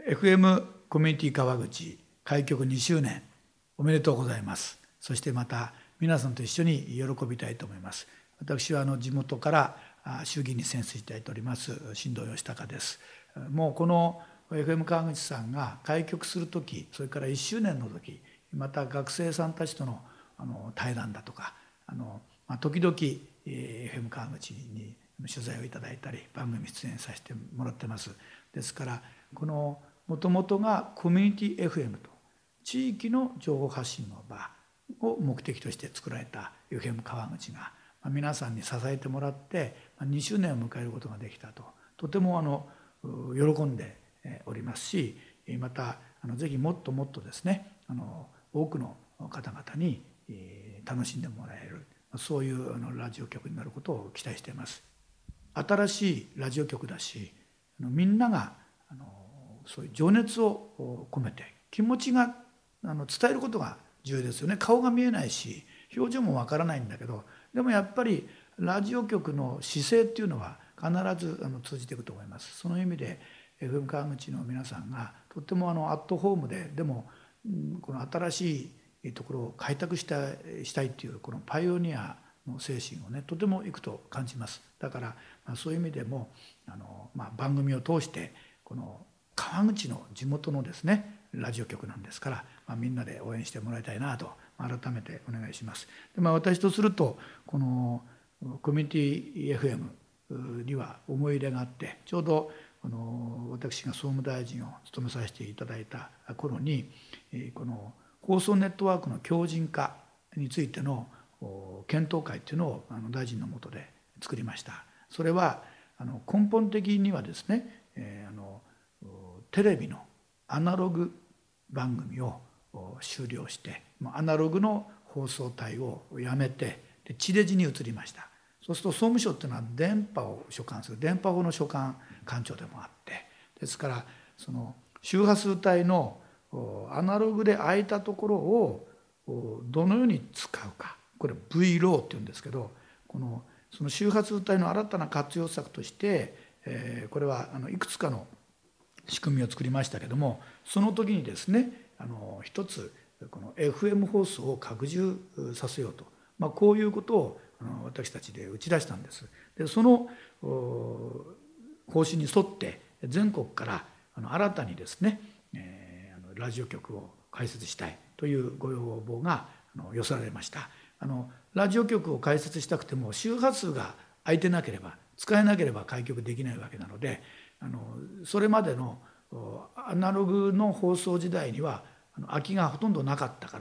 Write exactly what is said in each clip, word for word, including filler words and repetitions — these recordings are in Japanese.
エフエム コミュニティ川口開局にしゅうねんおめでとうございます。そしてまた皆さんと一緒に喜びたいと思います。私はあの地元から衆議院に選出いただいております新藤義孝です。もうこの エフエム 川口さんが開局する時、それからいっしゅうねんの時、また学生さんたちとのあの対談だとか、あの、まあ、時々 エフエム 川口に取材をいただいたり番組出演させてもらってます。ですからこのもともとがコミュニティ エフエム と地域の情報発信の場を目的として作られた エフエム 川口が皆さんに支えてもらってにしゅうねんを迎えることができたと、とてもあの喜んでおりますし、またあのぜひもっともっとですね、あの多くの方々に楽しんでもらえる、そういうあのラジオ局になることを期待しています。新しいラジオ局だし、みんながあのそういう情熱を込めて気持ちがあの伝えることが重要ですよね。顔が見えないし表情もわからないんだけど、でもやっぱりラジオ局の姿勢っていうのは必ずあの通じていくと思います。その意味で エフエム 川口の皆さんがとってもあのアットホームで、でもこの新しいところを開拓したいしたいっていうこのパイオニアの精神をね、とてもいくと感じます。だから、まあ、そういう意味でもあの、まあ、番組を通してこの川口の地元のですねラジオ局なんですから、まあ、みんなで応援してもらいたいなと改めてお願いします。で、まあ、私とするとこのコミュニティ エフエム には思い入れがあって、ちょうどこの私が総務大臣を務めさせていただいた頃にこの放送ネットワークの強靭化についての検討会っていうのを大臣の下で作りました。それは根本的にはですね、あのテレビのアナログ番組を終了して、アナログの放送帯をやめて地デジに移りました。そうすると総務省っていうのは電波を所管する電波法の所管官庁でもあって、ですからその周波数帯のアナログで空いたところをどのように使うか、これ ブイ ローっていうんですけど、このその周波数帯の新たな活用策として、えー、これはあのいくつかの仕組みを作りましたけども、その時にですね、あの一つこの エフエム 放送を拡充させようと、まあ、こういうことをあの私たちで打ち出したんです。で、その方針に沿って全国からあの新たにですね、えー、あのラジオ局を開設したいというご要望があの寄せられました。あのラジオ局を開設したくても周波数が空いてなければ使えなければ開局できないわけなので、あのそれまでのアナログの放送時代にはあの空きがほとんどなかったから、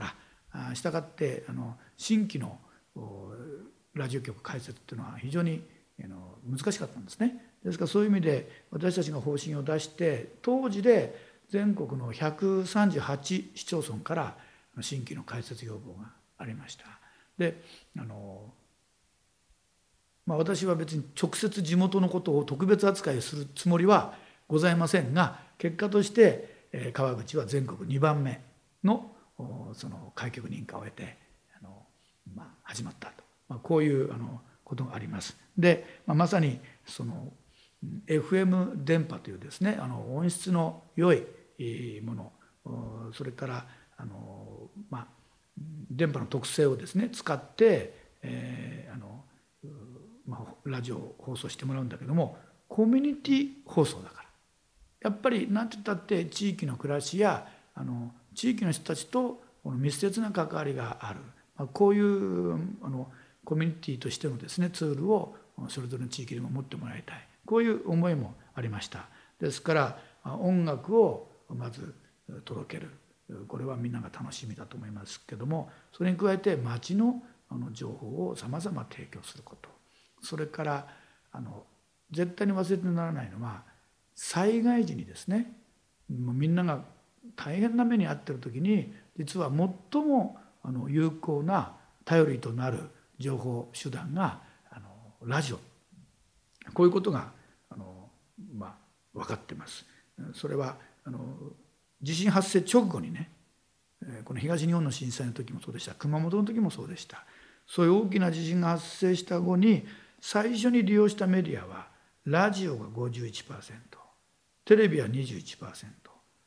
したがってあの新規のラジオ局開設っていうのは非常に難しかったんですね。ですからそういう意味で私たちが方針を出して、当時で全国のひゃくさんじゅうはち市町村から新規の開設要望がありました。で、あのまあ、私は別に直接地元のことを特別扱いするつもりはございませんが、結果として川口は全国にばんめのその開局認可を得てあの、まあ、始まったと、まあ、こういうあのことがあります。で、まあ、まさにその エフエム 電波というですね、あの音質の良いもの、それからあの、まあ、電波の特性をですね使って、えーあのまあ、ラジオを放送してもらうんだけども、コミュニティ放送だからやっぱり何て言ったって地域の暮らしやあの地域の人たちと密接な関わりがある、まあ、こういうあのコミュニティとしてのですねツールをそれぞれの地域でも持ってもらいたい、こういう思いもありました。ですから音楽をまず届ける、これはみんなが楽しみだと思いますけども、それに加えて町の情報をさまざま提供すること、それからあの絶対に忘れてならないのは災害時にですね、もうみんなが大変な目に遭っている時に実は最もあの有効な頼りとなる情報手段があのラジオ、こういうことがあの、まあ、分かっています。それはあの地震発生直後にね、この東日本の震災の時もそうでした、熊本の時もそうでした。そういう大きな地震が発生した後に最初に利用したメディアはラジオが ごじゅういちパーセント、テレビは にじゅういちパーセント、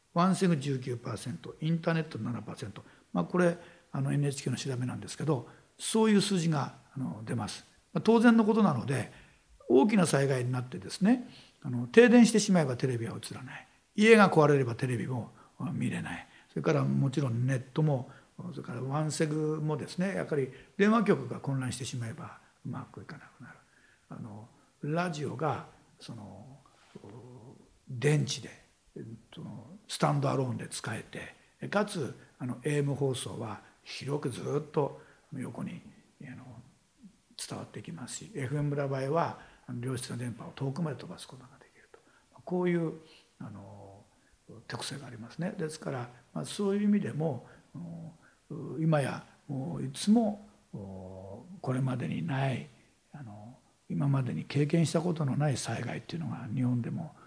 ワンセグ じゅうきゅうパーセント、インターネット ななパーセント、まあ、これあの エヌエイチケー の調べなんですけど、そういう数字があの出ます。当然のことなので、大きな災害になってですね、あの停電してしまえばテレビは映らない、家が壊れればテレビも見れない、それからもちろんネットも、それからワンセグもですね、やっぱり電話局が混乱してしまえばうまくいかなくなる。あのラジオがその電池でスタンドアローンで使えて、かつあの エーエム 放送は広くずっと横にあの伝わっていきますし、 エフエム の場合は良質な電波を遠くまで飛ばすことができると、こういうあの特性がありますね。ですから、まあ、そういう意味でも今やもういつもこれまでにないあの今までに経験したことのない災害っていうのが日本でも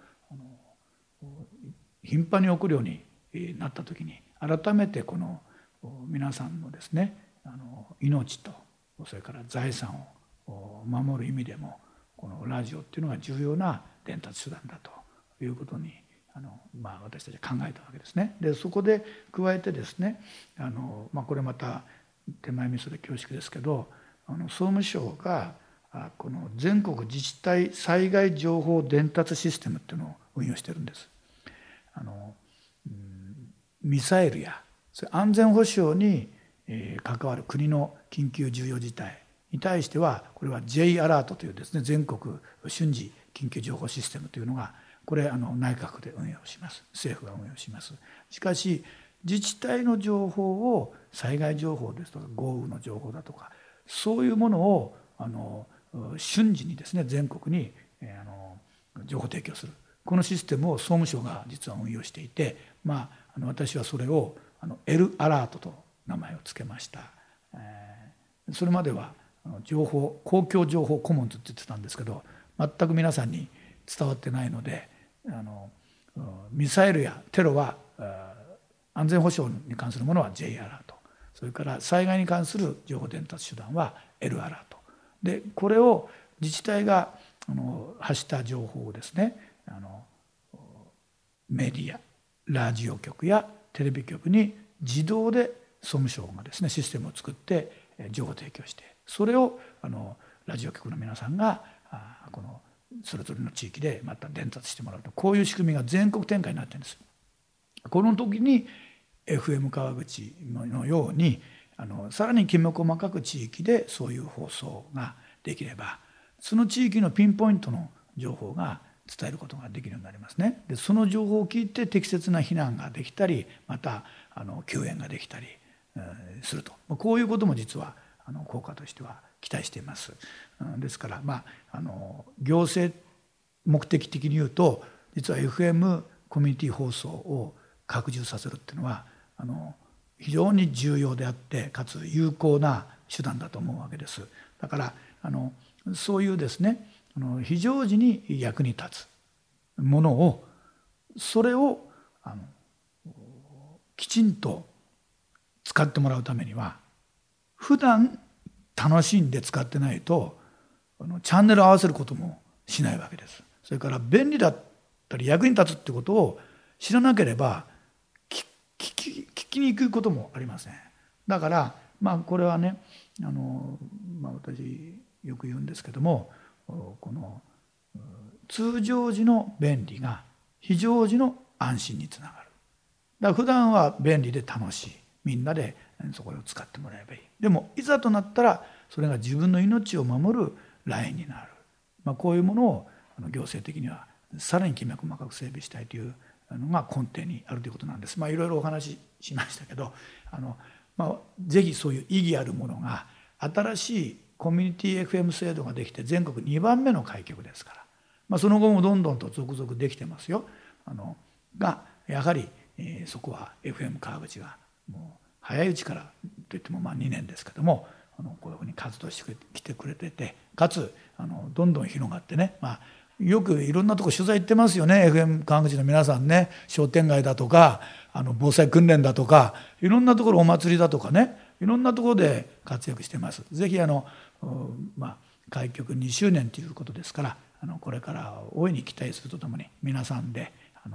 頻繁に起こるようになった時に、改めてこの皆さんのですね、あの命とそれから財産を守る意味でも、このラジオっていうのが重要な伝達手段だということにあの、まあ、私たちは考えたわけですね。でそこで加えてですね、あの、まあ、これまた手前味噌で恐縮ですけど、あの総務省がこの全国自治体災害情報伝達システムっていうのを運用してるんです。あのミサイルや安全保障に関わる国の緊急重要事態に対しては、これは J アラートというですね、全国瞬時緊急情報システムというのが、これあの内閣で運用します、政府が運用します。しかし自治体の情報を、災害情報ですとか豪雨の情報だとか、そういうものをあの瞬時にですね、全国にあの情報提供する、このシステムを総務省が実は運用していて、まあ、あの私はそれをあの L アラートと名前を付けました。えー、それまでは情報公共情報コモンズって言ってたんですけど、全く皆さんに伝わってないので、あのミサイルやテロは安全保障に関するものは J アラート、それから災害に関する情報伝達手段は L アラートで、これを自治体があの発した情報をですね、あのメディア、ラジオ局やテレビ局に自動で総務省がですねシステムを作って情報提供して、それをあのラジオ局の皆さんがこのそれぞれの地域でまた伝達してもらうと、こういう仕組みが全国展開になっているんです。この時に エフエム 川口のようにあのさらにきめ細かく地域でそういう放送ができれば、その地域のピンポイントの情報が伝えることができるようになりますね。でその情報を聞いて適切な避難ができたり、またあの救援ができたりすると、こういうことも実はあの効果としては期待しています。ですから、まあ、あの行政目的的に言うと、実は エフエム コミュニティ放送を拡充させるっていうのはあの非常に重要であって、かつ有効な手段だと思うわけです。だからあのそういうですね、あの非常時に役に立つものを、それをあのきちんと使ってもらうためには、普段楽しんで使ってないとあのチャンネルを合わせることもしないわけです。それから便利だったり役に立つってことを知らなければ聞き、聞きにくいこともありません。だからまあこれはね、あの、まあ、私よく言うんですけども、この通常時の便利が非常時の安心につながる。だから普段は便利で楽しい、みんなでそこを使ってもらえばいい。でもいざとなったらそれが自分の命を守るラインになる、まあ、こういうものを行政的にはさらにきめ細かく整備したいというのが根底にあるということなんです。まあ、いろいろお話ししましたけど、あの、まあ、ぜひそういう意義あるものが、新しいコミュニティ エフエム 制度ができて全国にばんめの開局ですから、まあ、その後もどんどんと続々できてますよ。あのがやはり、えー、そこは エフエム 川口がもう早いうちからといってもまあにねんですけども、あのこういうふうに活動してきてくれてて、かつあのどんどん広がってね、まあ、よくいろんなとこ取材行ってますよね、 エフエム 川口の皆さんね。商店街だとか、あの防災訓練だとか、いろんなところ、お祭りだとかね、いろんなところで活躍してます。ぜひあの、まあ、開局にしゅうねんということですから、あのこれから大いに期待するとともに、皆さんであの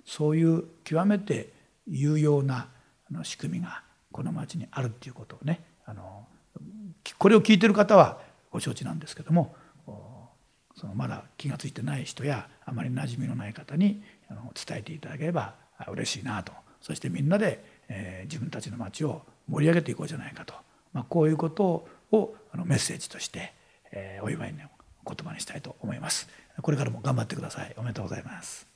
そういう極めて有用な仕組みがこの町にあるっていうことをね、あのこれを聞いてる方はご承知なんですけども、そのまだ気が付いてない人やあまり馴染みのない方に伝えていただければ嬉しいなと。そしてみんなで自分たちの町を盛り上げていこうじゃないかと、まあ、こういうことをメッセージとしてお祝いの言葉にしたいと思います。これからも頑張ってください。おめでとうございます。